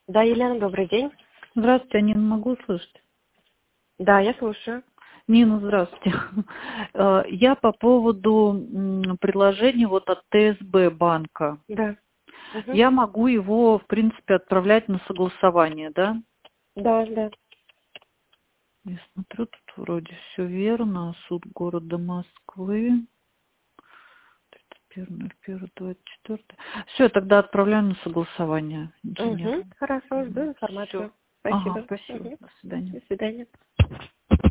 Да, Елена, добрый день. Здравствуйте, Нина, могу слышать? Да, я слушаю. Нина, здравствуйте. Я по поводу предложения вот от ТСБ банка. Да. Мгм. Я могу его, в принципе, отправлять на согласование, да? Да, да. Я смотрю, тут вроде все верно. Суд города Москвы. 31.01.24. Все, тогда отправляю на согласование инженеру. Хорошо, жду Все. информацию. Ага, Спасибо. спасибо. Мгм. До свидания. До свидания.